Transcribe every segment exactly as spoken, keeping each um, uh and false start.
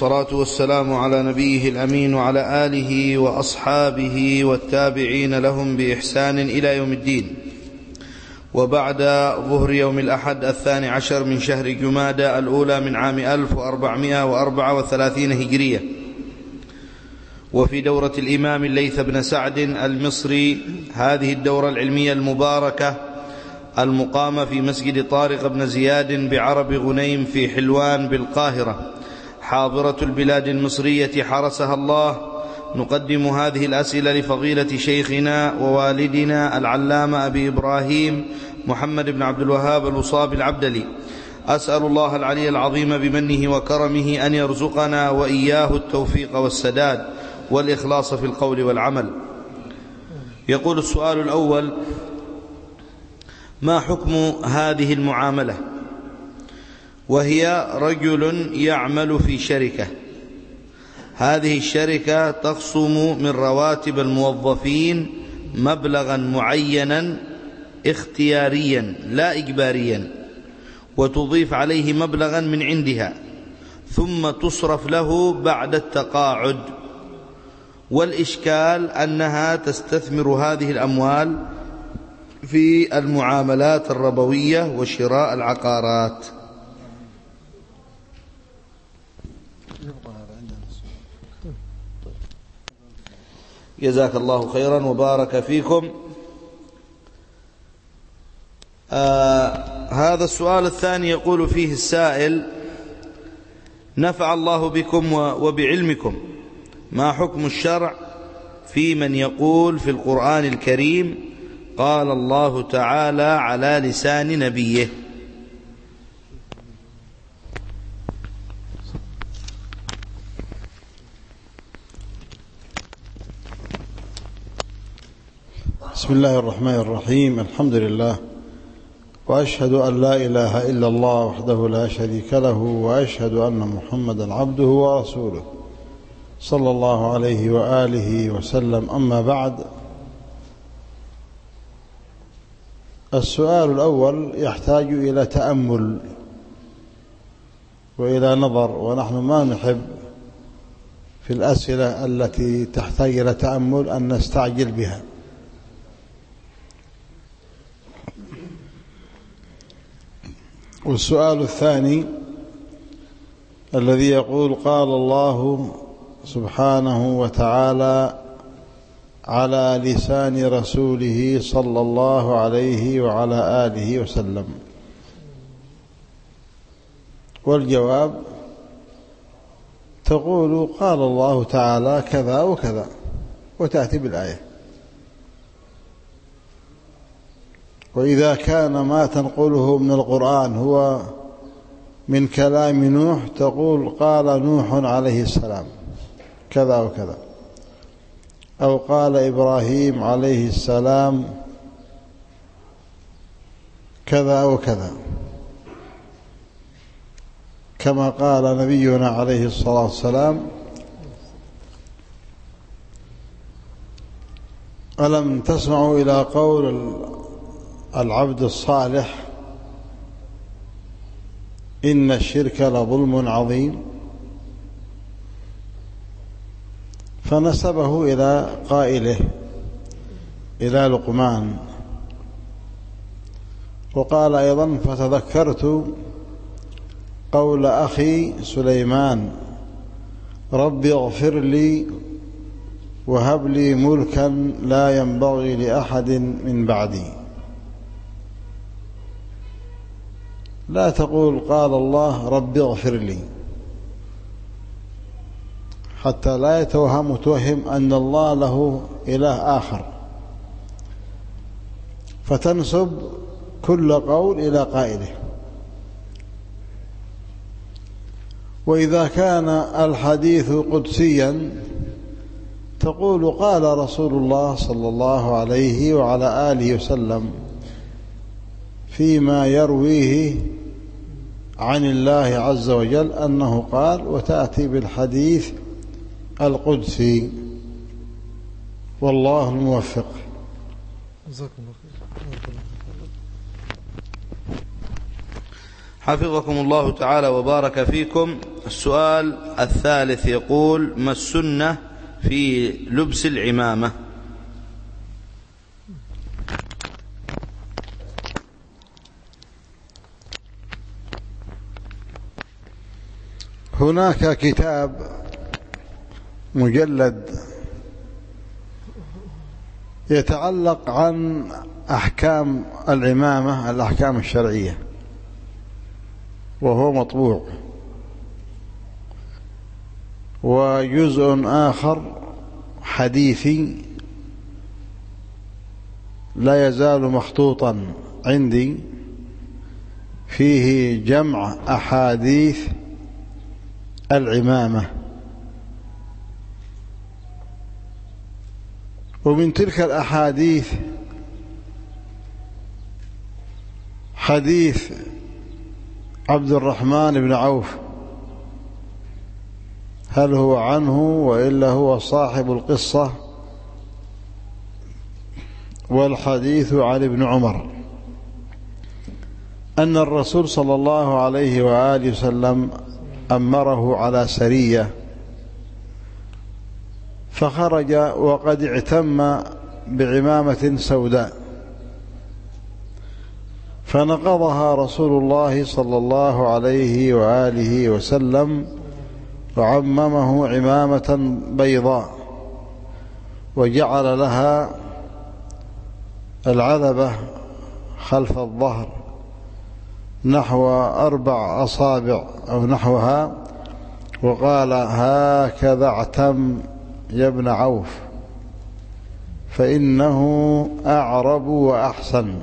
والصلاة والسلام على نبيه الأمين وعلى آله وأصحابه والتابعين لهم بإحسان إلى يوم الدين. وبعد ظهر يوم الأحد الثاني عشر من شهر جمادى الأولى من عام ألف وأربعمائة وأربعة وثلاثين هجرية، وفي دورة الإمام الليث بن سعد المصري، هذه الدورة العلمية المباركة المقامة في مسجد طارق بن زياد بعرب غنيم في حلوان بالقاهرة، حاضرة البلاد المصرية حرسها الله. نقدم هذه الأسئلة لفضيلة شيخنا ووالدنا العلامة أبي إبراهيم محمد بن عبد الوهاب الوصابي العبدلي. أسأل الله العلي العظيم بمنه وكرمه أن يرزقنا وإياه التوفيق والسداد والإخلاص في القول والعمل. يقول السؤال الأول: ما حكم هذه المعاملة؟ وهي رجل يعمل في شركة، هذه الشركة تخصم من رواتب الموظفين مبلغا معينا اختياريا لا إجباريا، وتضيف عليه مبلغا من عندها ثم تصرف له بعد التقاعد، والإشكال أنها تستثمر هذه الأموال في المعاملات الربوية وشراء العقارات. جزاك الله خيرا وبارك فيكم. آه هذا السؤال الثاني يقول فيه السائل: نفع الله بكم وبعلمكم، ما حكم الشرع في من يقول في القرآن الكريم قال الله تعالى على لسان نبيه؟ بسم الله الرحمن الرحيم. الحمد لله، وأشهد أن لا إله إلا الله وحده لا شريك له، وأشهد أن محمدا عبده ورسوله صلى الله عليه وآله وسلم. أما بعد، السؤال الأول يحتاج إلى تأمل وإلى نظر، ونحن ما نحب في الأسئلة التي تحتاج إلى تأمل أن نستعجل بها. والسؤال الثاني الذي يقول قال الله سبحانه وتعالى على لسان رسوله صلى الله عليه وعلى آله وسلم، والجواب تقول قال الله تعالى كذا وكذا وتأتي بالآية. وإذا كان ما تنقله من القرآن هو من كلام نوح تقول قال نوح عليه السلام كذا وكذا، أو قال إبراهيم عليه السلام كذا وكذا، كما قال نبينا عليه الصلاة والسلام: ألم تسمعوا إلى قول العبد الصالح إن الشرك لظلم عظيم؟ فنسبه إلى قائله إلى لقمان. وقال أيضا: فتذكرت قول أخي سليمان رب اغفر لي وهب لي ملكا لا ينبغي لأحد من بعدي. لا تقول قال الله رب اغفر لي، حتى لا يتوهم متوهم أن الله له إله آخر، فتنسب كل قول إلى قائله. وإذا كان الحديث قدسيا تقول قال رسول الله صلى الله عليه وعلى آله وسلم فيما يرويه عن الله عز وجل أنه قال، وتأتي بالحديث القدسي. والله الموفق. حفظكم الله تعالى وبارك فيكم. السؤال الثالث يقول: ما السنة في لبس العمامة؟ هناك كتاب مجلد يتعلق عن أحكام العمامة، الأحكام الشرعية، وهو مطبوع، وجزء آخر حديثي لا يزال مخطوطا عندي فيه جمع أحاديث العمامة. ومن تلك الأحاديث حديث عبد الرحمن بن عوف، هل هو عنه وإلا هو صاحب القصة؟ والحديث عن ابن عمر أن الرسول صلى الله عليه وآله وسلم أمره على سرية، فخرج وقد اعتم بعمامة سوداء، فنقضها رسول الله صلى الله عليه وآله وسلم وعممه عمامة بيضاء، وجعل لها العذبة خلف الظهر نحو أربع أصابع أو نحوها، وقال: هكذا اعتم يا ابن عوف فإنه أعرب وأحسن.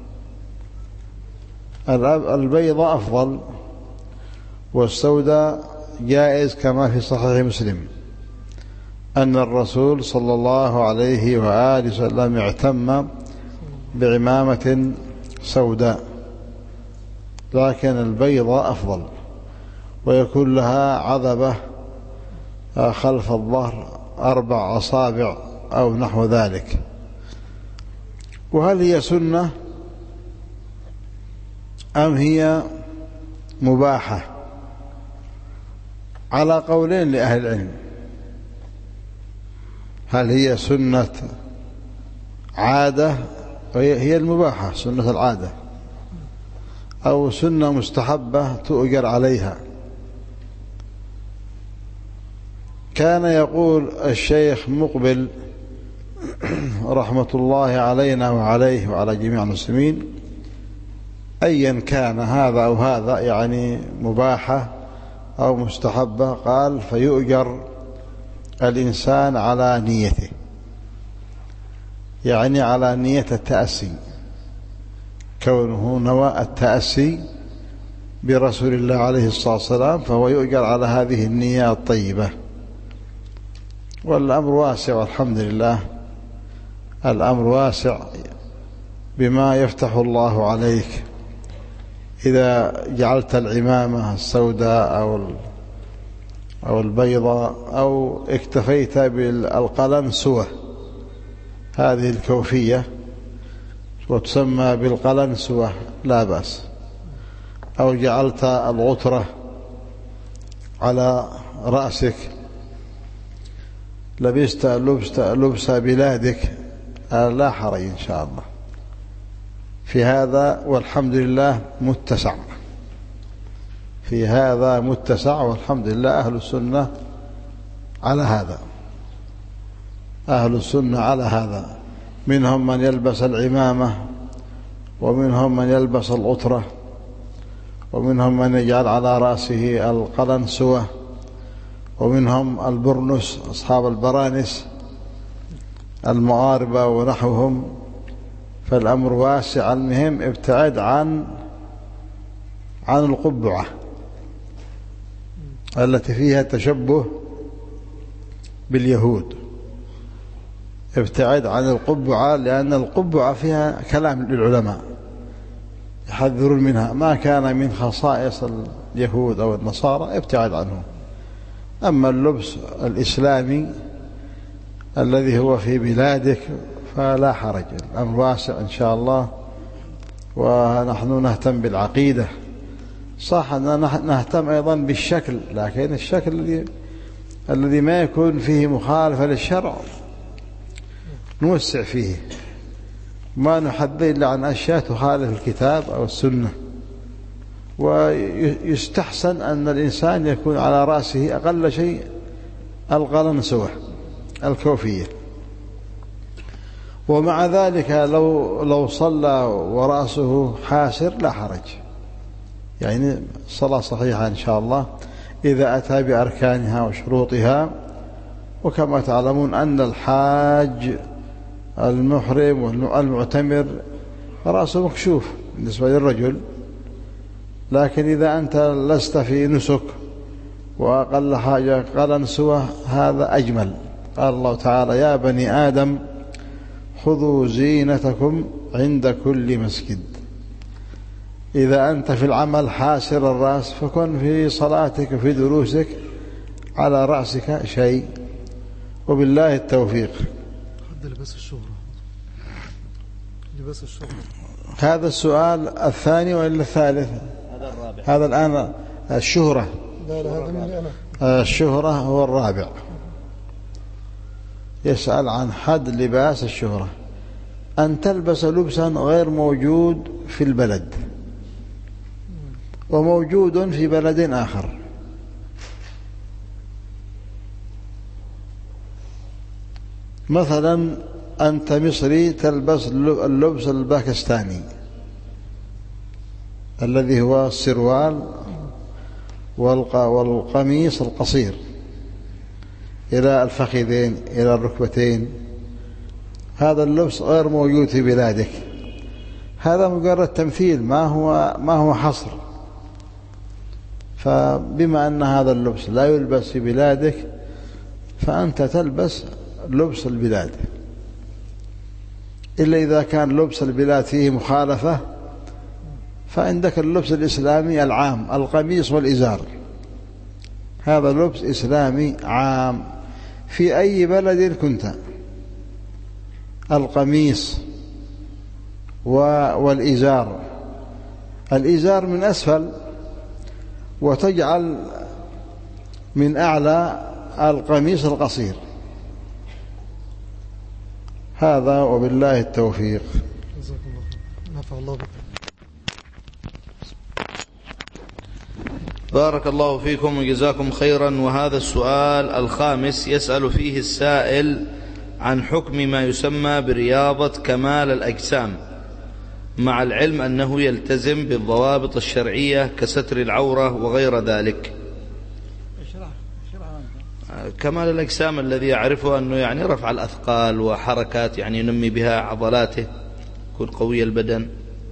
البيض أفضل، والسوداء جائز، كما في صحيح مسلم أن الرسول صلى الله عليه وآله وسلم اعتم بعمامة سوداء، لكن البيض أفضل، ويكون لها عذبة خلف الظهر أربع أصابع أو نحو ذلك. وهل هي سنة أم هي مباحة؟ على قولين لأهل العلم. هل هي سنة عادة، هي المباحة سنة العادة، أو سنة مستحبة تؤجر عليها؟ كان يقول الشيخ مقبل رحمة الله علينا وعليه وعلى جميع المسلمين: أيا كان هذا أو هذا، يعني مباحة أو مستحبة، قال: فيؤجر الإنسان على نيته، يعني على نية التأسي، كونه نوى التأسي برسول الله عليه الصلاة والسلام، فهو يؤجر على هذه النية الطيبة. والأمر واسع والحمد لله، الأمر واسع بما يفتح الله عليك إذا جعلت العمامة السوداء أو أو البيضاء، أو اكتفيت بالقلنسوة، هذه الكوفية وتسمى بالقلنسوة لا بأس، أو جعلت الغترة على رأسك، لبست لبست لبس بلادك، لا حرج إن شاء الله في هذا، والحمد لله متسع في هذا متسع، والحمد لله أهل السنة على هذا، أهل السنة على هذا، منهم من يلبس العمامة، ومنهم من يلبس الغترة، ومنهم من يجعل على رأسه القلنسوة، ومنهم البرنس، أصحاب البرانس المغاربة ونحوهم. فالأمر واسع. المهم ابتعد عن عن القبعة التي فيها تشبه باليهود، ابتعد عن القبعة، لأن القبعة فيها كلام للعلماء يحذرون منها، ما كان من خصائص اليهود أو النصارى ابتعد عنه. أما اللبس الإسلامي الذي هو في بلادك فلا حرج، الأمر واسع إن شاء الله. ونحن نهتم بالعقيدة صح أننا نهتم أيضا بالشكل، لكن الشكل الذي الذي ما يكون فيه مخالفة للشرع نوسع فيه، ما نحدد إلا عن أشياء تخالف الكتاب أو السنة. ويستحسن أن الإنسان يكون على رأسه أقل شيء القلنسوة الكوفية. ومع ذلك لو لو صلى ورأسه حاسر لا حرج، يعني صلاة صحيحة إن شاء الله إذا أتى بأركانها وشروطها. وكما تعلمون أن الحاج المحرم والمعتمر رأسه مكشوف بالنسبة للرجل، لكن إذا أنت لست في نسك وأقل حاجة قلنسوة هذا أجمل. قال الله تعالى: يا بني آدم خذوا زينتكم عند كل مسجد. إذا أنت في العمل حاسر الرأس فكن في صلاتك وفي دروسك على رأسك شيء، وبالله التوفيق. لباس الشهرة لباس الشهرة هذا السؤال الثاني وإلا الثالث؟ هذا الرابع. هذا الآن الشهرة. لا لا هذا مني أنا. الشهرة هو الرابع. يسأل عن حد لباس الشهرة: أن تلبس لبسا غير موجود في البلد وموجود في بلد آخر. مثلا أنت مصري تلبس اللبس الباكستاني الذي هو السروال والقميص القصير إلى الفخذين إلى الركبتين، هذا اللبس غير موجود في بلادك، هذا مجرد تمثيل ما هو ما هو حصر. فبما أن هذا اللبس لا يلبس في بلادك فأنت تلبس لبس البلاد، إلا إذا كان لبس البلاد فيه مخالفة فعندك اللبس الإسلامي العام، القميص والإزار، هذا لبس إسلامي عام في أي بلد كنت. القميص والإزار، الإزار من أسفل وتجعل من أعلى القميص القصير، هذا وبالله التوفيق. جزاكم الله خير، نفع الله بك. بارك الله فيكم وجزاكم خيرا. وهذا السؤال الخامس يسأل فيه السائل عن حكم ما يسمى برياضة كمال الأجسام، مع العلم أنه يلتزم بالضوابط الشرعية كستر العورة وغير ذلك. كمال الأجسام الذي يعرفه أنه يعني رفع الأثقال وحركات يعني ينمي بها عضلاته، يكون قوي البدن.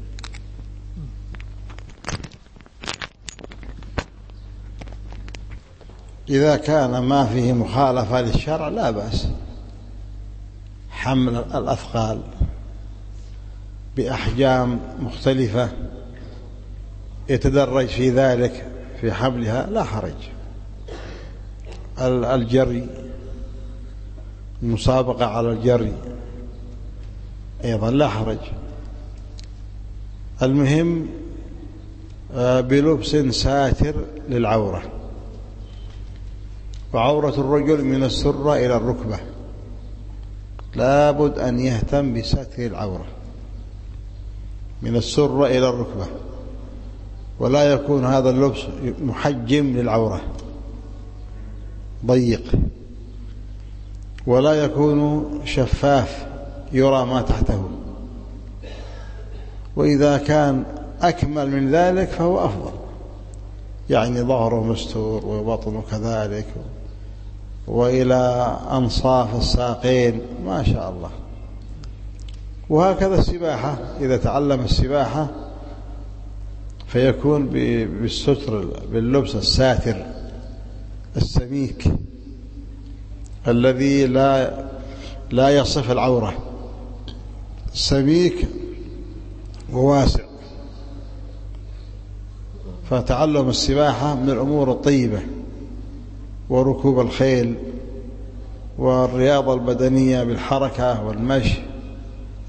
إذا كان ما فيه مخالفة للشرع لا بأس، حمل الأثقال بأحجام مختلفة يتدرج في ذلك في حملها لا حرج. الجري، المسابقة على الجري أيضا لا حرج. المهم بلبس ساتر للعورة، وعورة الرجل من السرة إلى الركبة، لابد أن يهتم بستر العورة من السرة إلى الركبة، ولا يكون هذا اللبس محجم للعورة ضيق، ولا يكون شفاف يرى ما تحته. وإذا كان أكمل من ذلك فهو أفضل، يعني ظهره مستور وبطنه كذلك وإلى أنصاف الساقين ما شاء الله. وهكذا السباحة، إذا تعلم السباحة فيكون بالستر باللبس الساتر السميك الذي لا لا يصف العورة، سميك وواسع. فتعلم السباحة من الأمور الطيبة، وركوب الخيل والرياضة البدنية بالحركة والمشي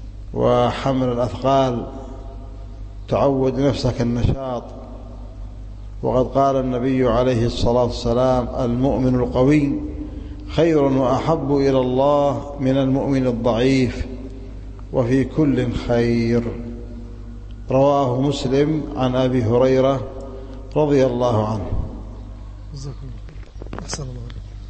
وحمل الأثقال، تعود نفسك النشاط وقد قال النبي عليه الصلاة والسلام: المؤمن القوي خير وأحب إلى الله من المؤمن الضعيف، وفي كل خير. رواه مسلم عن أبي هريرة رضي الله عنه. أحسن الله.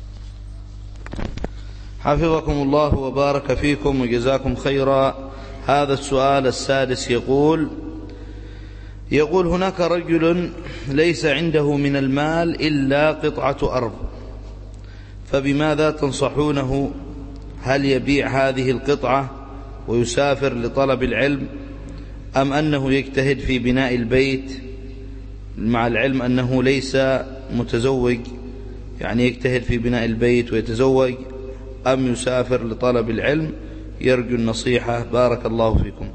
حفظكم الله وبارك فيكم وجزاكم خيرا. هذا السؤال السادس يقول يقول هناك رجل ليس عنده من المال إلا قطعة أرض، فبماذا تنصحونه؟ هل يبيع هذه القطعة ويسافر لطلب العلم، أم أنه يجتهد في بناء البيت، مع العلم أنه ليس متزوج، يعني يجتهد في بناء البيت ويتزوج، أم يسافر لطلب العلم؟ يرجو النصيحة. بارك الله فيكم.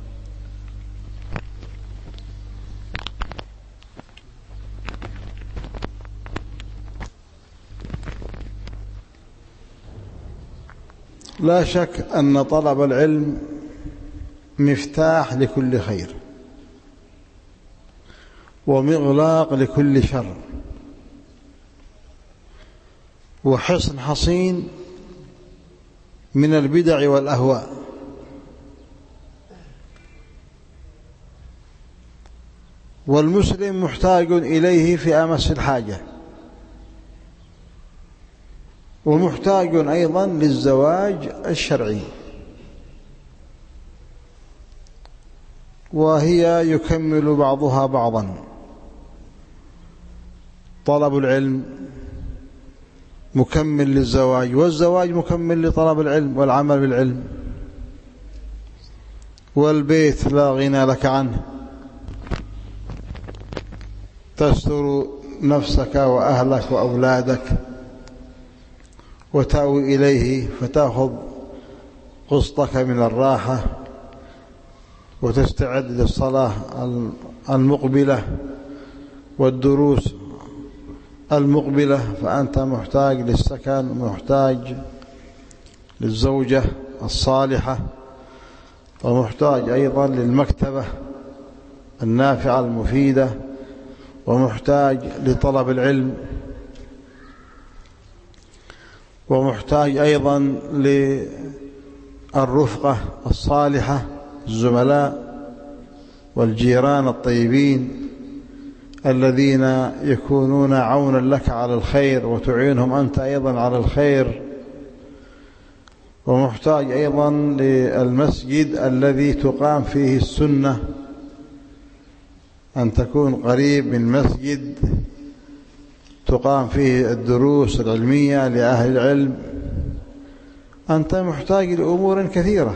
لا شك أن طلب العلم مفتاح لكل خير ومغلاق لكل شر وحصن حصين من البدع والأهواء. والمسلم محتاج إليه في أمس الحاجة، ومحتاج أيضا للزواج الشرعي، وهي يكمل بعضها بعضا. طلب العلم مكمل للزواج، والزواج مكمل لطلب العلم والعمل بالعلم. والبيت لا غنى لك عنه، تستر نفسك وأهلك وأولادك وتأوي إليه فتأخذ قسطك من الراحة وتستعد للصلاة المقبلة والدروس المقبلة. فأنت محتاج للسكن، محتاج للزوجة الصالحة، ومحتاج أيضا للمكتبة النافعة المفيدة، ومحتاج لطلب العلم، ومحتاج أيضا للرفقة الصالحة، الزملاء والجيران الطيبين الذين يكونون عونا لك على الخير وتعينهم أنت أيضا على الخير. ومحتاج أيضا للمسجد الذي تقام فيه السنة، أن تكون قريب من مسجد تقام فيه الدروس العلمية لأهل العلم. أنت محتاج لأمور كثيرة،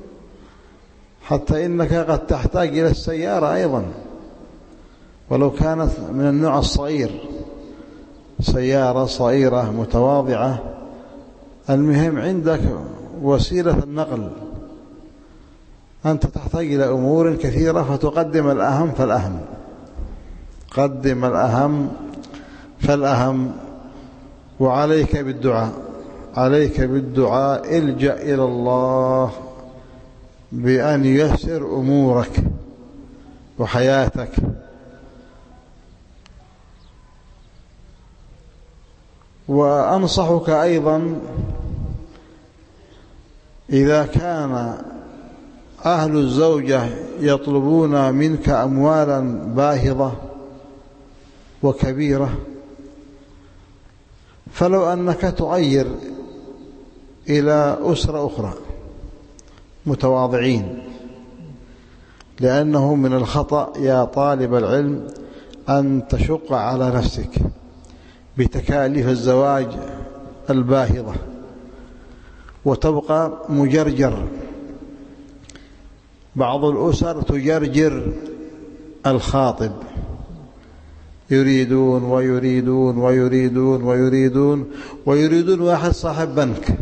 حتى إنك قد تحتاج إلى السيارة أيضا، ولو كانت من النوع الصغير، سيارة صغيرة متواضعة. المهم عندك وسيلة النقل. أنت تحتاج إلى أمور كثيرة، فتقدم الأهم فالأهم. قدم الأهم فالأهم. وعليك بالدعاء، عليك بالدعاء. الجأ إلى الله بأن ييسر أمورك وحياتك. وأنصحك أيضا إذا كان أهل الزوجة يطلبون منك أموالا باهظة وكبيرة، فلو أنك تغير إلى أسرة أخرى متواضعين، لأنه من الخطأ يا طالب العلم أن تشق على نفسك بتكاليف الزواج الباهظة وتبقى مجرجر. بعض الأسر تجرجر الخاطب، يريدون ويريدون ويريدون ويريدون ويريدون واحد صاحب بنك،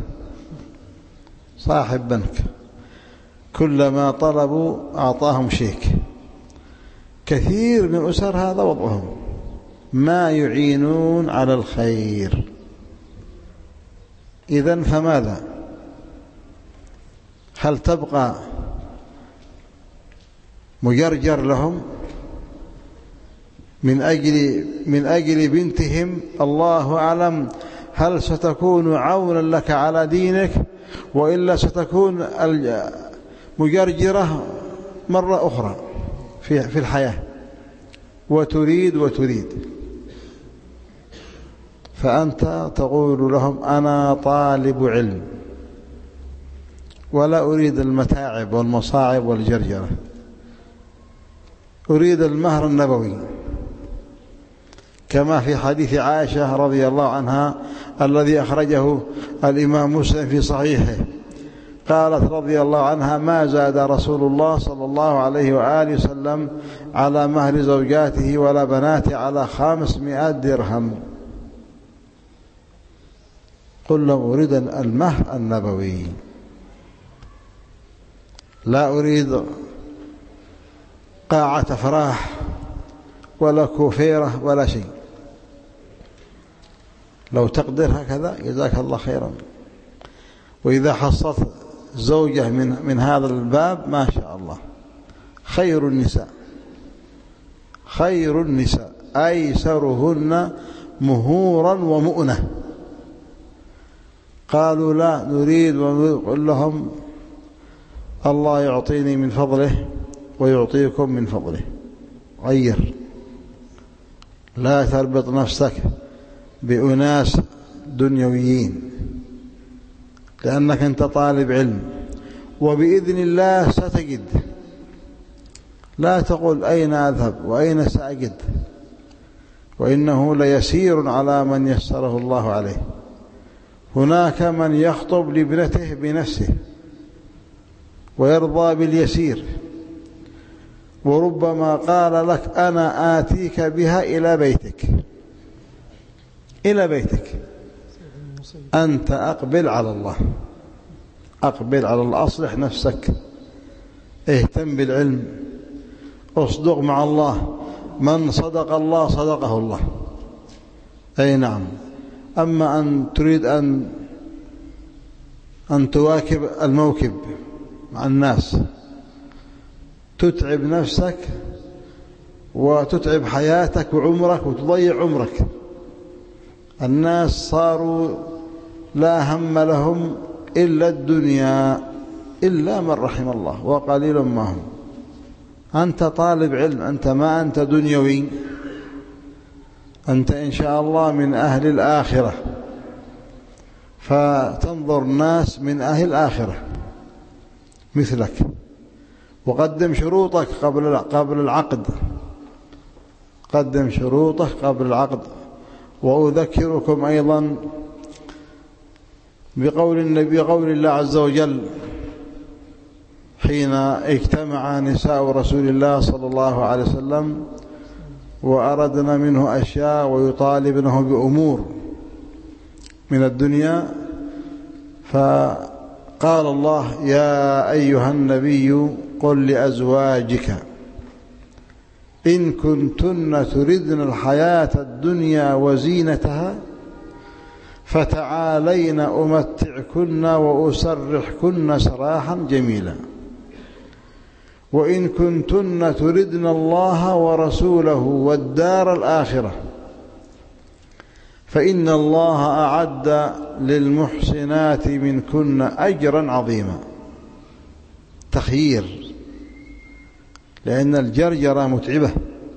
صاحب بنك كلما طلبوا أعطاهم شيك. كثير من أسر هذا وضعهم، ما يعينون على الخير. إذن فماذا؟ هل تبقى مجرجر لهم من أجل من أجل بنتهم، الله أعلم هل ستكون عونا لك على دينك وإلا ستكون مجرجرة مرة أخرى في في الحياة، وتريد وتريد. فأنت تقول لهم أنا طالب علم ولا أريد المتاعب والمصاعب والجرجرة، أريد المهر النبوي، كما في حديث عائشة رضي الله عنها الذي أخرجه الإمام مسلم في صحيحه، قالت رضي الله عنها: ما زاد رسول الله صلى الله عليه وآله وسلم على مهر زوجاته ولا بناته على خمسمائة درهم. قل لهم أريد المهر النبوي، لا أريد قاعة أفراح ولا كوفيرة ولا شيء. لو تقدر هكذا جزاك الله خيرا. وإذا حصلت زوجة من من هذا الباب ما شاء الله، خير النساء خير النساء أيسرهن مهورا ومؤنة. قالوا لا نريد، ونقول لهم الله يعطيني من فضله ويعطيكم من فضله. غير، لا تربط نفسك بأناس دنيويين، لأنك أنت طالب علم وبإذن الله ستجد. لا تقول أين أذهب وأين سأجد، وإنه ليسير على من يسره الله عليه. هناك من يخطب لابنته بنفسه ويرضى باليسير، وربما قال لك أنا آتيك بها إلى بيتك إلى بيتك أنت أقبل على الله، أقبل على الله، أصلح نفسك، اهتم بالعلم، أصدق مع الله، من صدق الله صدقه الله. أي نعم. أما أن تريد أن أن تواكب الموكب مع الناس، تتعب نفسك وتتعب حياتك وعمرك وتضيع عمرك. الناس صاروا لا هم لهم إلا الدنيا إلا من رحم الله، وقليل ما هم. أنت طالب علم، أنت ما أنت دنيوي، أنت إن شاء الله من أهل الآخرة، فتنظر ناس من أهل الآخرة مثلك. وقدم شروطك قبل قبل العقد، قدم شروطك قبل العقد. وأذكركم أيضا بقول النبي، بقول الله عز وجل حين اجتمع نساء رسول الله صلى الله عليه وسلم وأردنا منه أشياء ويطالبنه بأمور من الدنيا، فقال الله: يا أيها النبي قل لأزواجك إن كنتن تردن الحياة الدنيا وزينتها فتعالين أمتعكن وأسرحكن سراحا جميلا، وإن كنتن تردن الله ورسوله والدار الآخرة فإن الله أعد للمحسنات منكن أجرا عظيما. تخيير، لأن الجرجرة متعبة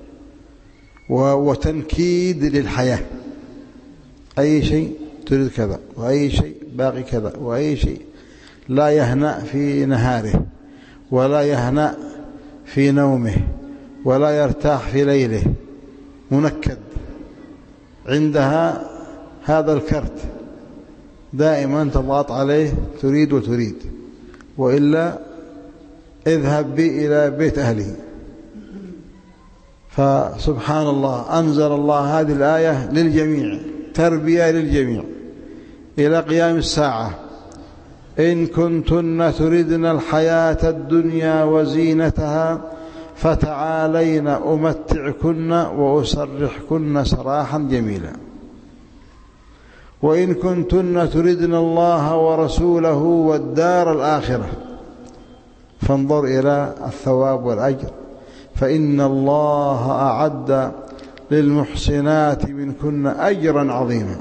وتنكيد للحياة. أي شيء تريد كذا، وأي شيء باقي كذا، وأي شيء لا يهنأ في نهاره ولا يهنأ في نومه ولا يرتاح في ليله، منكد. عندها هذا الكرت دائما تضغط عليه، تريد وتريد، وإلا اذهب بي إلى بيت أهله. فسبحان الله، أنزل الله هذه الآية للجميع، تربية للجميع إلى قيام الساعة. إن كنتن تردن الحياة الدنيا وزينتها فتعالين أمتعكن وأسرحكن سراحا جميلا، وإن كنتن تردن الله ورسوله والدار الآخرة فانظر إلى الثواب والأجر، فإن الله أعد للمحسنات منكن أجرا عظيما،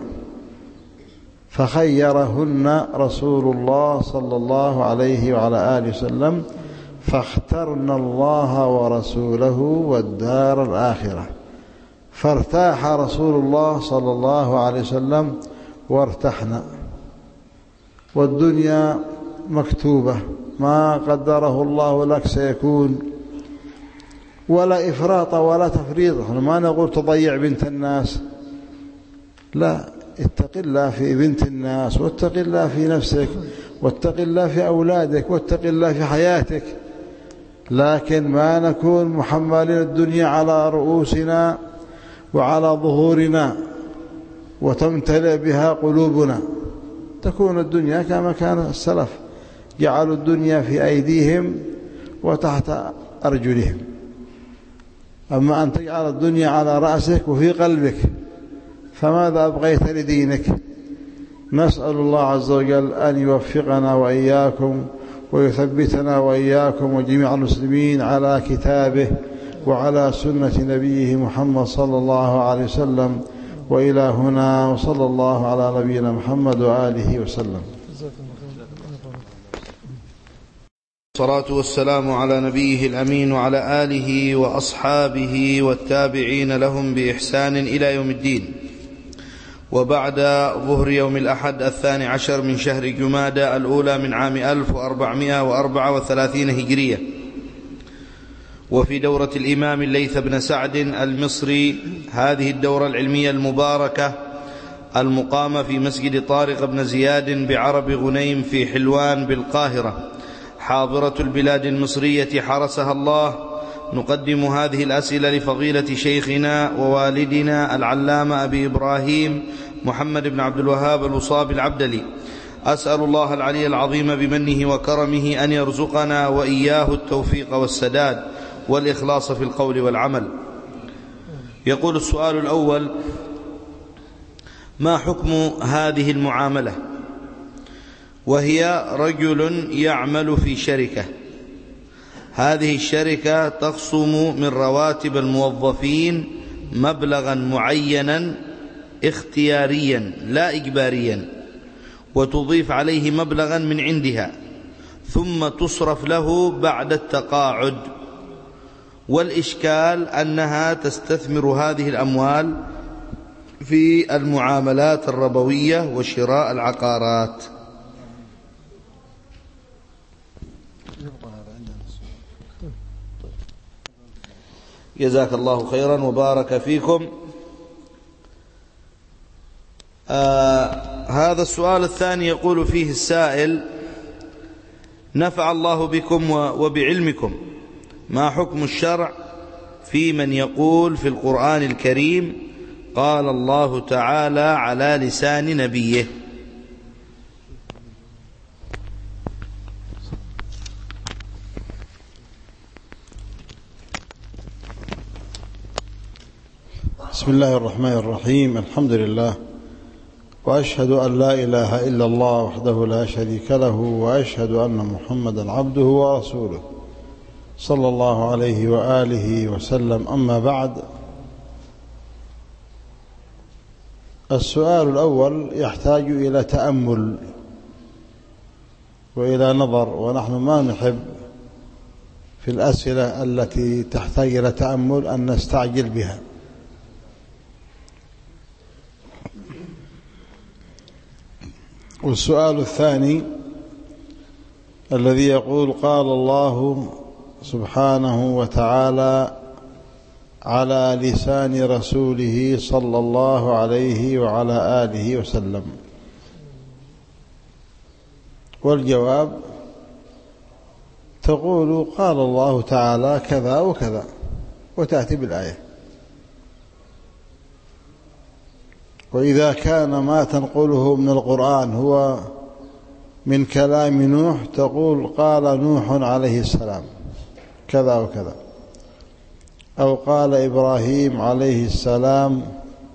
فخيرهن رسول الله صلى الله عليه وعلى آله وسلم فاخترن الله ورسوله والدار الآخرة، فارتاح رسول الله صلى الله عليه وسلم وارتحنا. والدنيا مكتوبة، ما قدره الله لك سيكون، ولا إفراط ولا تفريط. نحن ما نقول تضيع بنت الناس، لا، اتق الله في بنت الناس، واتق الله في نفسك، واتق الله في أولادك، واتق الله في حياتك، لكن ما نكون محملين الدنيا على رؤوسنا وعلى ظهورنا وتمتلئ بها قلوبنا. تكون الدنيا كما كان السلف، جعلوا الدنيا في أيديهم وتحت أرجلهم. أما أن تجعل الدنيا على رأسك وفي قلبك، فماذا أبغيت لدينك؟ نسأل الله عز وجل أن يوفقنا وإياكم ويثبتنا وإياكم وجميع المسلمين على كتابه وعلى سنة نبيه محمد صلى الله عليه وسلم. وإلى هنا، وصلى الله على نبينا محمد وآله وسلم. الصلاة والسلام على نبيه الأمين وعلى آله وأصحابه والتابعين لهم بإحسان إلى يوم الدين. وبعد ظهر يوم الأحد الثاني عشر من شهر جمادى الأولى من عام ألف وأربعمائة وأربعة وثلاثين هجرية، وفي دورة الإمام الليث بن سعد المصري، هذه الدورة العلمية المباركة المقامة في مسجد طارق بن زياد بعرب غنيم في حلوان بالقاهرة، حاضرة البلاد المصرية حرسها الله، نقدم هذه الأسئلة لفضيلة شيخنا ووالدنا العلامة أبي إبراهيم محمد بن عبد الوهاب الوصاب العبدلي. أسأل الله العلي العظيم بمنه وكرمه أن يرزقنا وإياه التوفيق والسداد والإخلاص في القول والعمل. يقول السؤال الأول: ما حكم هذه المعاملة؟ وهي رجل يعمل في شركة، هذه الشركة تخصم من رواتب الموظفين مبلغا معينا اختياريا لا إجباريا، وتضيف عليه مبلغا من عندها ثم تصرف له بعد التقاعد، والإشكال أنها تستثمر هذه الأموال في المعاملات الربوية وشراء العقارات. جزاك الله خيرا وبارك فيكم. آه هذا السؤال الثاني يقول فيه السائل: نفع الله بكم وبعلمكم، ما حكم الشرع في من يقول في القرآن الكريم قال الله تعالى على لسان نبيه؟ بسم الله الرحمن الرحيم. الحمد لله، وأشهد أن لا إله إلا الله وحده لا شريك له، وأشهد أن محمدا عبده ورسوله صلى الله عليه وآله وسلم. أما بعد، السؤال الأول يحتاج إلى تأمل وإلى نظر، ونحن ما نحب في الأسئلة التي تحتاج إلى تأمل أن نستعجل بها. والسؤال الثاني الذي يقول قال الله سبحانه وتعالى على لسان رسوله صلى الله عليه وعلى آله وسلم، والجواب تقول قال الله تعالى كذا وكذا وتأتي بالآية. وإذا كان ما تنقله من القرآن هو من كلام نوح تقول قال نوح عليه السلام كذا وكذا، أو قال إبراهيم عليه السلام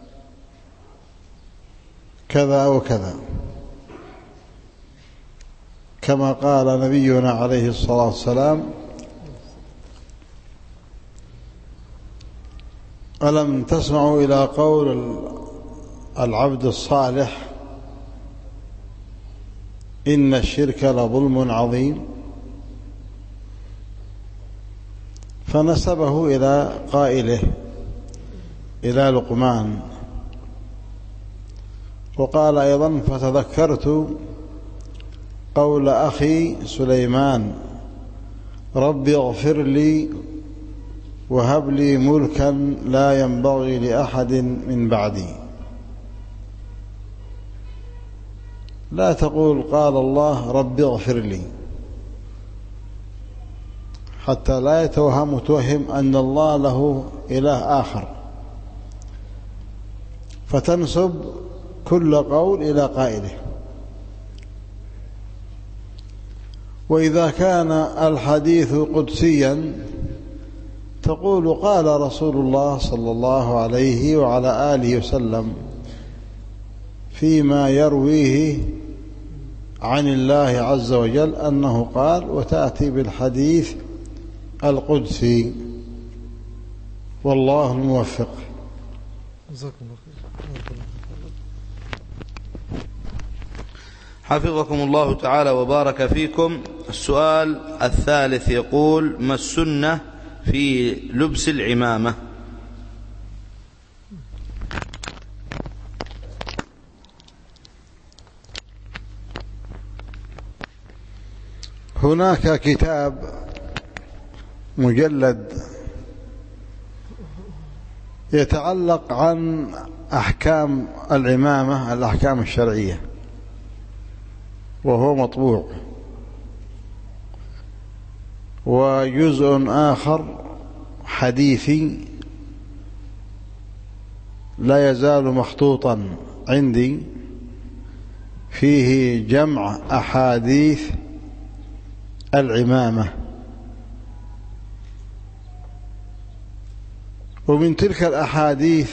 كذا وكذا، كما قال نبينا عليه الصلاة والسلام ألم تسمعوا إلى قول العبد الصالح إن الشرك لظلم عظيم؟ فنسبه إلى قائله، إلى لقمان. وقال أيضا: فتذكرت قول أخي سليمان رب اغفر لي وهب لي ملكا لا ينبغي لأحد من بعدي. لا تقول قال الله رب اغفر لي، حتى لا يتوهم متوهم أن الله له إله آخر، فتنسب كل قول إلى قائله. وإذا كان الحديث قدسيا تقول قال رسول الله صلى الله عليه وعلى آله وسلم فيما يرويه عن الله عز وجل أنه قال، وتأتي بالحديث القدسي. والله الموفق. جزاكم الله خير. حفظكم الله تعالى وبارك فيكم. السؤال الثالث يقول: ما السنة في لبس العمامة؟ هناك كتاب مجلد يتعلق عن أحكام العمامة، الأحكام الشرعية، وهو مطبوع، وجزء آخر حديثي لا يزال مخطوطا عندي فيه جمع أحاديث العمامة. ومن تلك الأحاديث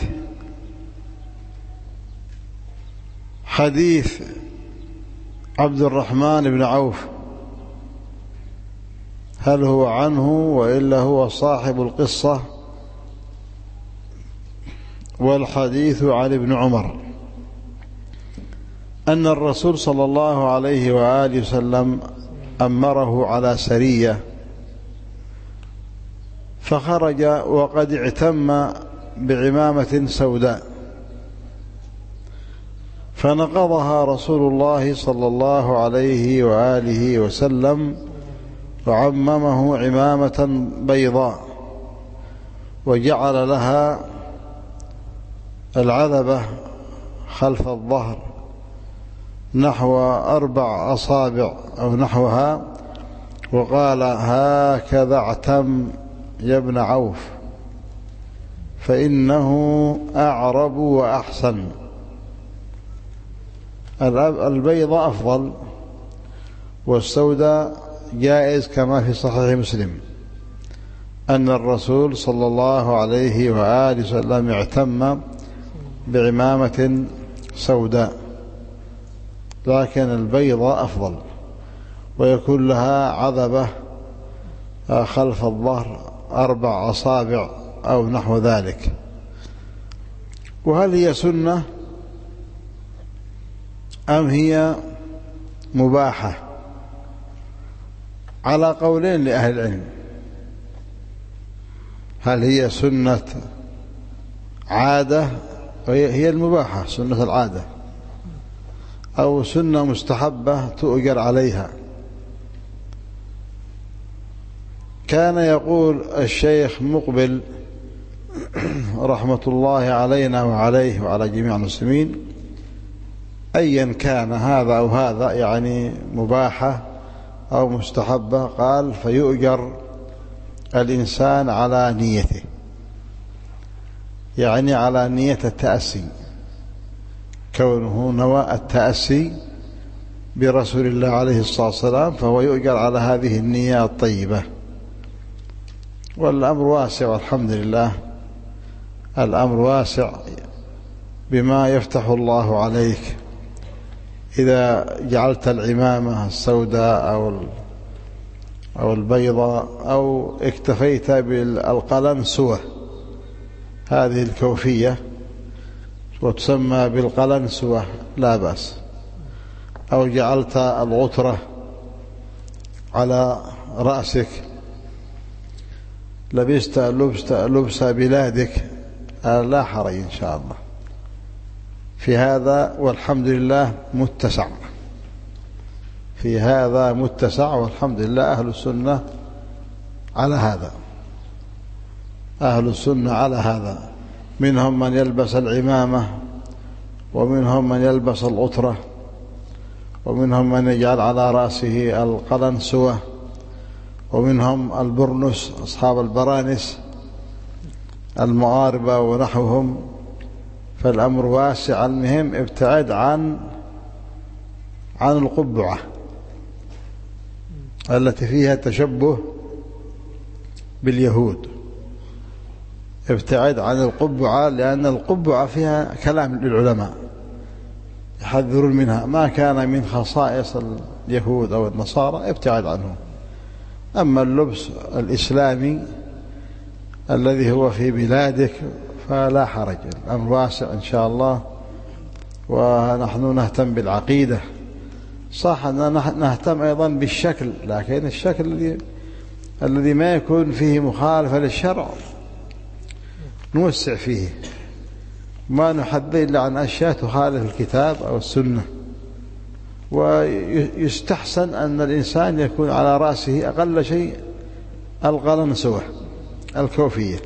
حديث عبد الرحمن بن عوف، هل هو عنه وإلا هو صاحب القصة؟ والحديث عن ابن عمر أن الرسول صلى الله عليه وآله وسلم أمره على سرية، فخرج وقد اعتم بعمامة سوداء، فنقضها رسول الله صلى الله عليه وآله وسلم وعممه عمامة بيضاء، وجعل لها العذبة خلف الظهر نحو أربع أصابع أو نحوها، وقال: هكذا اعتم يا ابن عوف فإنه أعرب وأحسن. البيضاء أفضل، والسوداء جائز، كما في صحيح مسلم أن الرسول صلى الله عليه وآله وسلم اعتم بعمامة سوداء، لكن البيضاء أفضل، ويكون لها عذبة خلف الظهر أربع أصابع أو نحو ذلك. وهل هي سنة أم هي مباحة؟ على قولين لأهل العلم. هل هي سنة عادة، هي المباحة سنة العادة، أو سنة مستحبة تؤجر عليها؟ كان يقول الشيخ مقبل رحمة الله علينا وعليه وعلى جميع المسلمين: أيا كان هذا أو هذا، يعني مباحة أو مستحبة، قال: فيؤجر الإنسان على نيته، يعني على نية التأسي، كونه نوى التأسي برسول الله عليه الصلاة والسلام، فهو يؤجر على هذه النية الطيبة. والأمر واسع والحمد لله، الأمر واسع بما يفتح الله عليك إذا جعلت العمامة السوداء أو أو البيضاء، أو اكتفيت بالقلنسوة هذه الكوفية وتسمى بالقلنسوة لا بأس، أو جعلت الغترة على رأسك، لبست لبس, لبس بلادك، لا حرج إن شاء الله في هذا، والحمد لله متسع في هذا متسع، والحمد لله أهل السنة على هذا، أهل السنة على هذا، منهم من يلبس العمامة، ومنهم من يلبس الغترة، ومنهم من يجعل على رأسه القلنسوة، ومنهم البرنس أصحاب البرانس المغاربة ونحوهم. فالأمر واسع. المهم ابتعد عن عن القبعة التي فيها تشبه باليهود، ابتعد عن القبعة، لأن القبعة فيها كلام للعلماء يحذرون منها، ما كان من خصائص اليهود أو النصارى ابتعد عنه. أما اللبس الإسلامي الذي هو في بلادك فلا حرج، الأمر واسع إن شاء الله. ونحن نهتم بالعقيدة، صح أننا نهتم أيضا بالشكل، لكن الشكل الذي الذي ما يكون فيه مخالفة للشرع نوسع فيه، ما نحدث إلا عن أشياء تخالف الكتاب أو السنة. ويستحسن أن الإنسان يكون على رأسه أقل شيء القلنسوة الكوفية،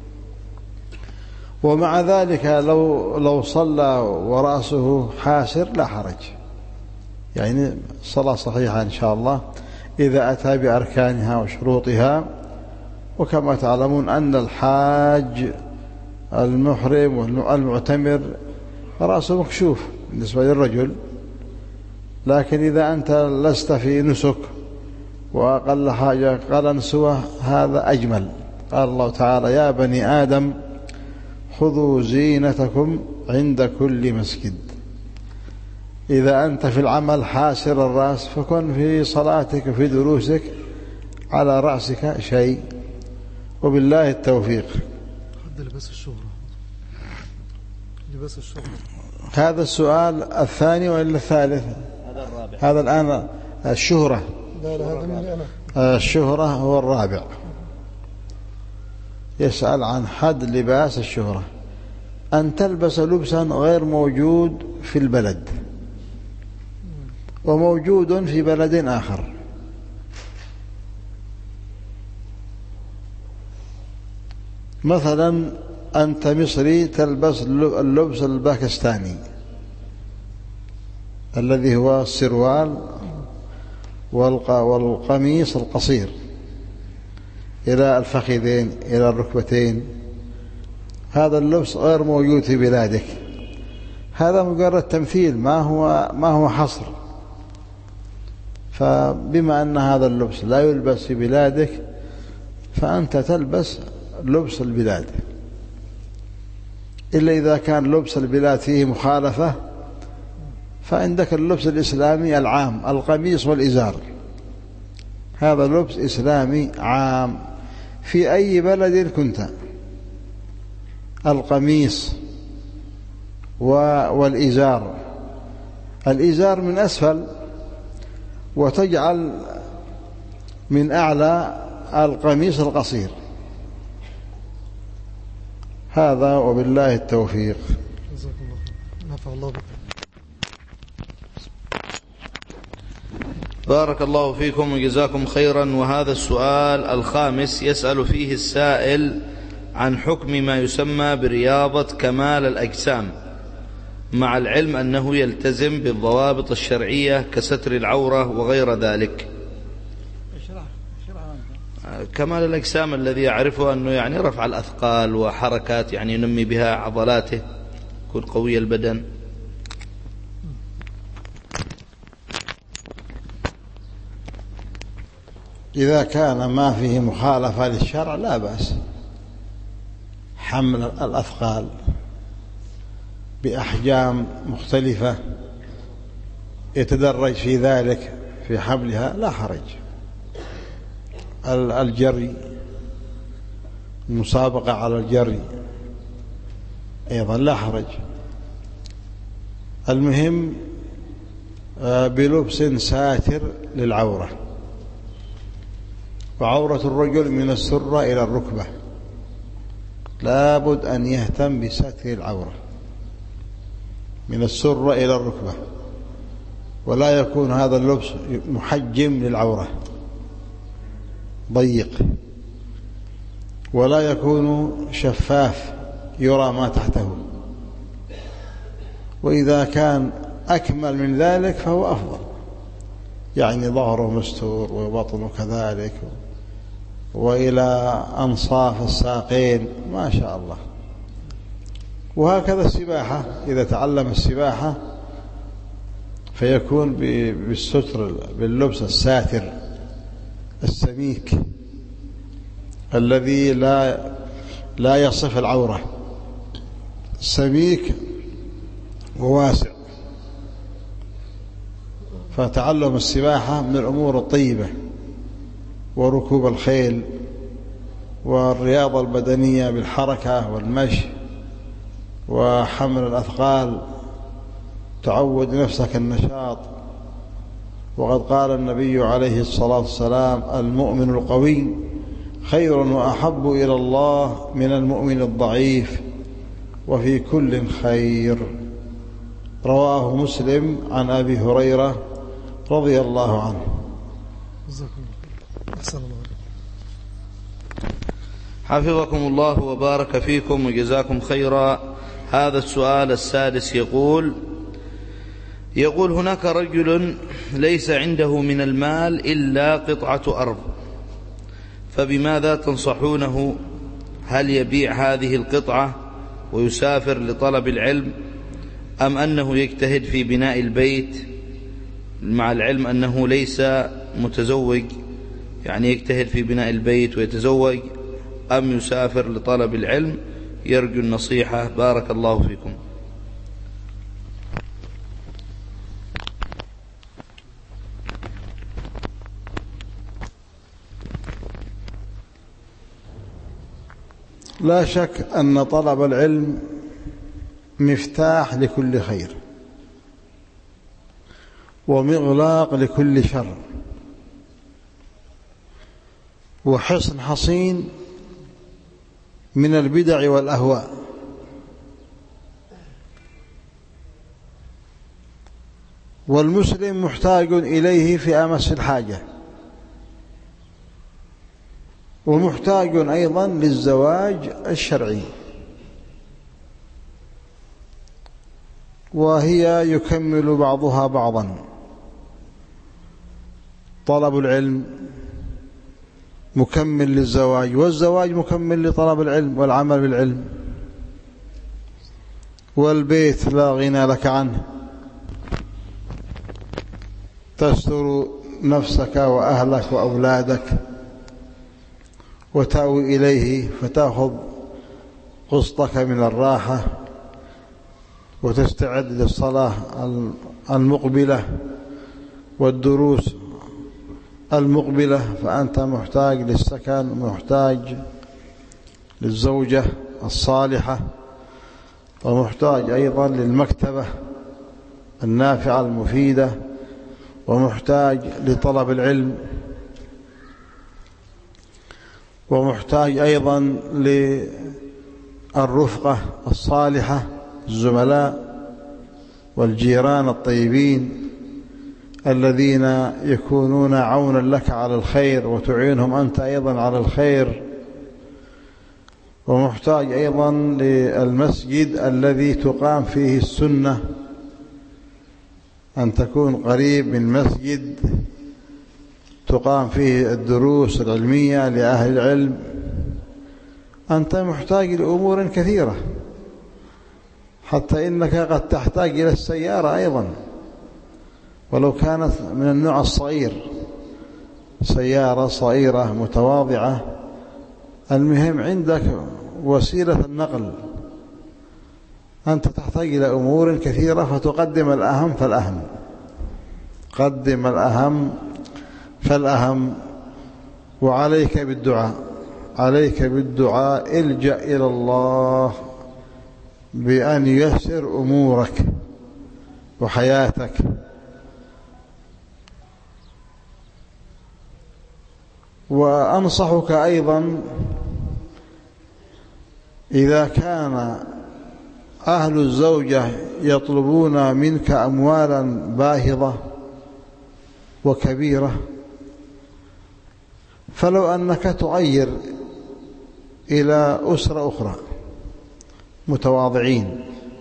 ومع ذلك لو لو صلى ورأسه حاسر لا حرج، يعني صلاة صحيحة إن شاء الله إذا أتى بأركانها وشروطها. وكما تعلمون أن الحاج المحرم والمعتمر رأسه مكشوف بالنسبة للرجل، لكن إذا أنت لست في نسك وأقل حاجة قلنسوة هذا أجمل. قال الله تعالى: يا بني آدم خذوا زينتكم عند كل مسجد. إذا أنت في العمل حاسر الرأس فكن في صلاتك وفي دروسك على رأسك شيء، وبالله التوفيق. لباس الشهرة، لباس الشهرة. هذا السؤال الثاني وإلا الثالث؟ هذا الرابع. هذا الآن الشهرة. لا لا هذا من أنا. الشهرة هو الرابع. يسأل عن حد لباس الشهرة: أن تلبس لبسا غير موجود في البلد وموجود في بلد آخر. مثلا أنت مصري تلبس اللبس الباكستاني الذي هو السروال والقميص القصير إلى الفخذين إلى الركبتين، هذا اللبس غير موجود في بلادك، هذا مجرد تمثيل، ما هو ما هو حصر. فبما أن هذا اللبس لا يلبس في بلادك فأنت تلبس لبس البلاد، إلا إذا كان لبس البلاد فيه مخالفة فعندك اللبس الإسلامي العام، القميص والإزار، هذا لبس إسلامي عام في أي بلد كنت، القميص والإزار. الإزار من أسفل وتجعل من أعلى القميص القصير، هذا وبالله التوفيق. جزاك الله خير، نفع الله بك. بارك الله فيكم وجزاكم خيرا. وهذا السؤال الخامس يسأل فيه السائل عن حكم ما يسمى برياضة كمال الأجسام، مع العلم أنه يلتزم بالضوابط الشرعية كستر العورة وغير ذلك. كمال الأجسام الذي يعرفه أنه يعني رفع الأثقال وحركات يعني ينمي بها عضلاته، يكون قوي البدن. إذا كان ما فيه مخالفة للشرع لا بأس، حمل الأثقال بأحجام مختلفة يتدرج في ذلك في حملها لا حرج. الجري، المسابقة على الجري أيضا لا حرج. المهم بلبس ساتر للعورة، وعورة الرجل من السرة إلى الركبة، لابد أن يهتم بستر العورة من السرة إلى الركبة، ولا يكون هذا اللبس محجم للعورة ضيق، ولا يكون شفاف يرى ما تحته، وإذا كان أكمل من ذلك فهو أفضل، يعني ظهره مستور وبطنه كذلك وإلى أنصاف الساقين ما شاء الله. وهكذا السباحة، إذا تعلم السباحة فيكون بالستر باللبس الساتر السميك الذي لا لا يصف العورة، سميك وواسع. فتعلم السباحة من الأمور الطيبة، وركوب الخيل والرياضة البدنية بالحركة والمشي وحمل الأثقال، تعود نفسك النشاط. وقد قال النبي عليه الصلاة والسلام: المؤمن القوي خير وأحب إلى الله من المؤمن الضعيف، وفي كل خير. رواه مسلم عن أبي هريرة رضي الله عنه. حفظكم الله وبارك فيكم وجزاكم خيرا. هذا السؤال السادس يقول يقول هناك رجل ليس عنده من المال إلا قطعة أرض، فبماذا تنصحونه؟ هل يبيع هذه القطعة ويسافر لطلب العلم، أم أنه يجتهد في بناء البيت، مع العلم أنه ليس متزوج، يعني يجتهد في بناء البيت ويتزوج، أم يسافر لطلب العلم؟ يرجو النصيحة، بارك الله فيكم. لا شك أن طلب العلم مفتاح لكل خير ومغلاق لكل شر، وحصن حصين من البدع والأهواء. والمسلم محتاج إليه في أمس الحاجة، ومحتاج أيضا للزواج الشرعي، وهي يكمل بعضها بعضا. طلب العلم مكمل للزواج، والزواج مكمل لطلب العلم والعمل بالعلم، والبيت لا غنى لك عنه، تستر نفسك وأهلك وأولادك وتأوي إليه فتأخذ قسطك من الراحة وتستعد للصلاة المقبلة والدروس المقبلة. فأنت محتاج للسكن، محتاج للزوجة الصالحة، ومحتاج أيضا للمكتبة النافعة المفيدة، ومحتاج لطلب العلم، ومحتاج أيضا للرفقة الصالحة، الزملاء والجيران الطيبين الذين يكونون عونا لك على الخير وتعينهم أنت أيضا على الخير. ومحتاج أيضا للمسجد الذي تقام فيه السنة، أن تكون قريب من مسجد تقام فيه الدروس العلمية لأهل العلم. أنت محتاج لأمور كثيرة، حتى إنك قد تحتاج إلى السيارة أيضا، ولو كانت من النوع الصغير، سيارة صغيرة متواضعة. المهم عندك وسيلة النقل. أنت تحتاج إلى أمور كثيرة، فتقدم الأهم فالأهم، قدم الأهم فالأهم. وعليك بالدعاء، عليك بالدعاء، الجأ إلى الله بأن ييسر أمورك وحياتك. وأنصحك أيضا إذا كان أهل الزوجة يطلبون منك أموالا باهظة وكبيرة، فلو أنك تغير إلى أسرة أخرى متواضعين،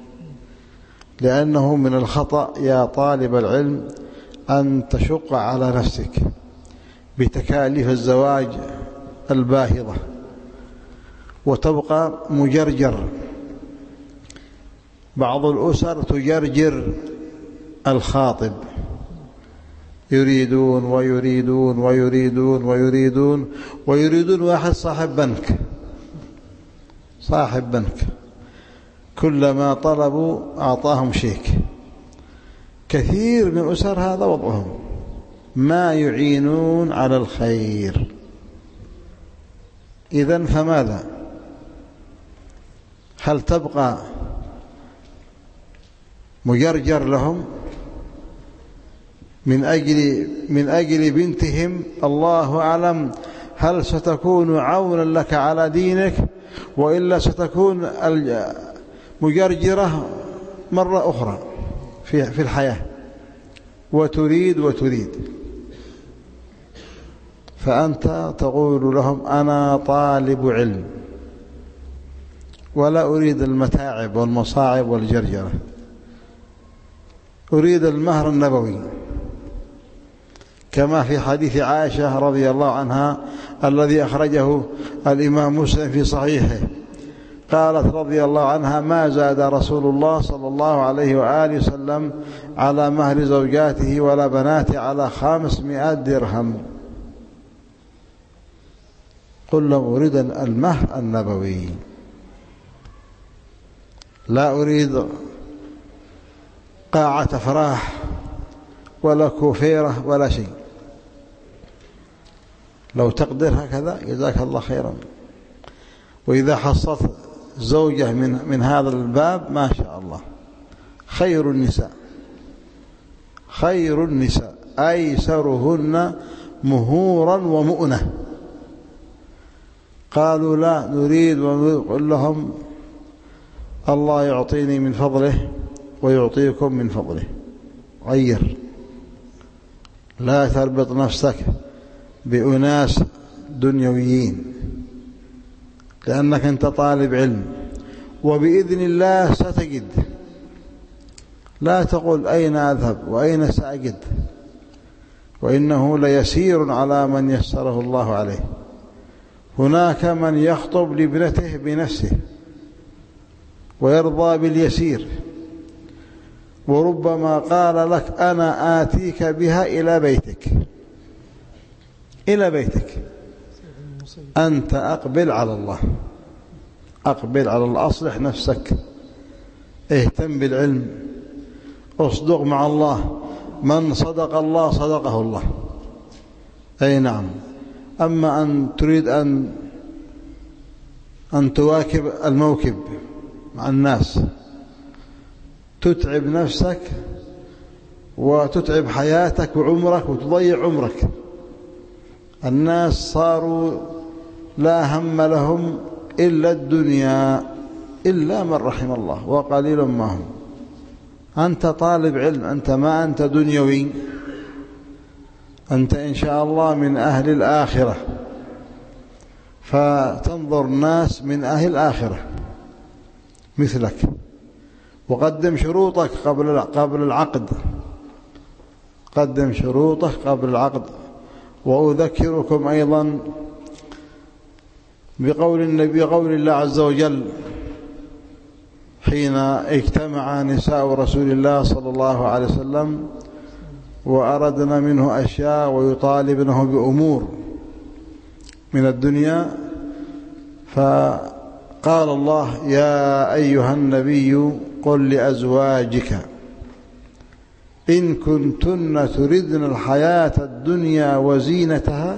لأنه من الخطأ يا طالب العلم أن تشق على نفسك بتكاليف الزواج الباهظة وتبقى مجرجر. بعض الأسر تجرجر الخاطب، يريدون ويريدون ويريدون ويريدون ويريدون واحد صاحب بنك صاحب بنك كلما طلبوا أعطاهم شيك. كثير من أسر هذا وضعهم، ما يعينون على الخير. إذن فماذا؟ هل تبقى مجرجر لهم من أجل من أجل بنتهم؟ الله أعلم هل ستكون عونا لك على دينك، وإلا ستكون مجرجرة مرة أخرى في في الحياة، وتريد وتريد. فأنت تقول لهم أنا طالب علم ولا أريد المتاعب والمصاعب والجرجرة، أريد المهر النبوي، كما في حديث عائشة رضي الله عنها الذي أخرجه الإمام مسلم في صحيحه، قالت رضي الله عنها: ما زاد رسول الله صلى الله عليه وآله وسلم على مهر زوجاته ولا بناته على خمسمائة درهم. قل لهم أريد المهر النبوي، لا أريد قاعة فرح ولا كوفيرة ولا شيء. لو تقدر هكذا جزاك الله خيرا. وإذا حصلت زوجة من من هذا الباب ما شاء الله، خير النساء خير النساء أيسرهن مهورا ومؤنة. قالوا لا نريد ونريد، قل لهم الله يعطيني من فضله ويعطيكم من فضله. غير، لا تربط نفسك بأناس دنيويين، لأنك أنت طالب علم وبإذن الله ستجد. لا تقول أين أذهب وأين سأجد، وإنه ليسير على من يسره الله عليه. هناك من يخطب لابنته بنفسه ويرضى باليسير، وربما قال لك أنا آتيك بها إلى بيتك إلى بيتك أنت أقبل على الله، أقبل على الله، أصلح نفسك، اهتم بالعلم، اصدق مع الله، من صدق الله صدقه الله. أي نعم. أما أن تريد أن أن تواكب الموكب مع الناس، تتعب نفسك وتتعب حياتك وعمرك وتضيع عمرك. الناس صاروا لا هم لهم إلا الدنيا إلا من رحم الله، وقليل ما هم. أنت طالب علم، أنت ما أنت دنيوي، أنت إن شاء الله من أهل الآخرة، فتنظر ناس من أهل الآخرة مثلك. وقدم شروطك قبل قبل العقد، قدم شروطك قبل العقد. وأذكركم أيضا بقول النبي، قول الله عز وجل حين اجتمع نساء رسول الله صلى الله عليه وسلم وأردنا منه أشياء ويطالبنه بأمور من الدنيا، فقال الله: يا أيها النبي قل لأزواجك إن كنتن تردن الحياة الدنيا وزينتها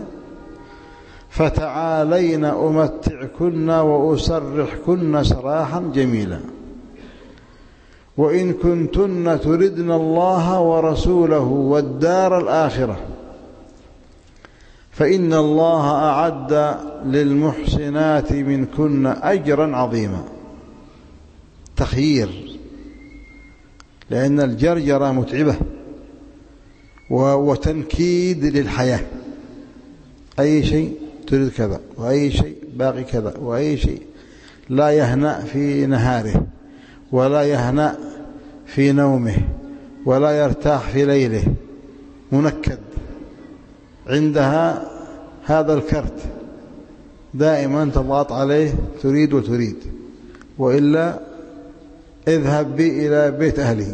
فتعالين أمتعكن وأسرحكن سراحا جميلا. وإن كنتن تردن الله ورسوله والدار الآخرة فإن الله أعد للمحسنات منكن أجرا عظيما. تخيير، لأن الجرجرة متعبة وتنكيد للحياة، أي شيء تريد كذا وأي شيء باقي كذا وأي شيء، لا يهنأ في نهاره ولا يهنأ في نومه ولا يرتاح في ليله، منكد عندها هذا الكرت دائما تضغط عليه، تريد وتريد، وإلا اذهب بي إلى بيت أهلي.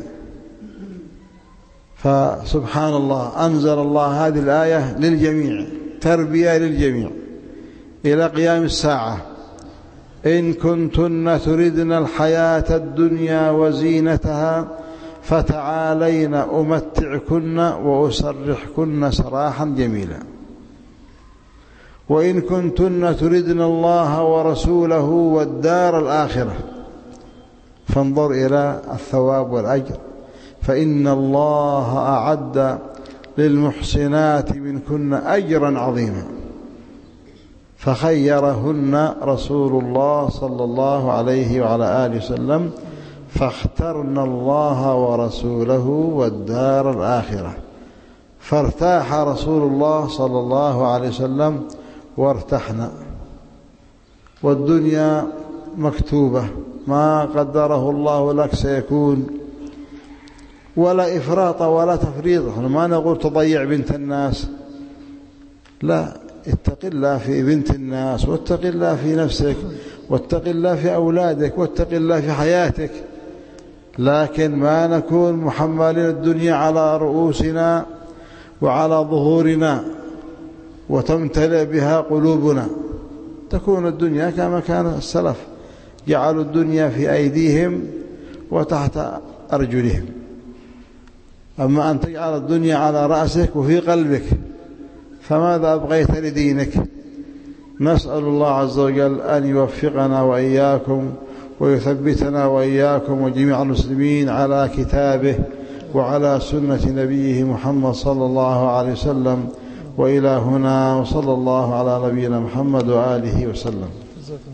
فسبحان الله أنزل الله هذه الآية للجميع، تربية للجميع إلى قيام الساعة. إن كنتن تردن الحياة الدنيا وزينتها فتعالين أمتعكن وأسرحكن سراحا جميلا. وإن كنتن تردن الله ورسوله والدار الآخرة فانظر إلى الثواب والأجر، فإن الله أعد للمحسنات منكن أجرا عظيما. فخيرهن رسول الله صلى الله عليه وعلى آله وسلم فاخترن الله ورسوله والدار الآخرة، فارتاح رسول الله صلى الله عليه وسلم وارتحنا. والدنيا مكتوبة، ما قدره الله لك سيكون، ولا إفراط ولا تفريط. احنا ما نقول تضيع بنت الناس، لا، اتق الله في بنت الناس، واتق الله في نفسك، واتق الله في أولادك، واتق الله في حياتك، لكن ما نكون محملين الدنيا على رؤوسنا وعلى ظهورنا وتمتلئ بها قلوبنا. تكون الدنيا كما كان السلف، جعلوا الدنيا في أيديهم وتحت أرجلهم. أما أن تجعل الدنيا على رأسك وفي قلبك فماذا أبغيت لدينك؟ نسأل الله عز وجل أن يوفقنا وإياكم ويثبتنا وإياكم وجميع المسلمين على كتابه وعلى سنة نبيه محمد صلى الله عليه وسلم. وإلى هنا، وصلى الله على نبينا محمد وآله وسلم.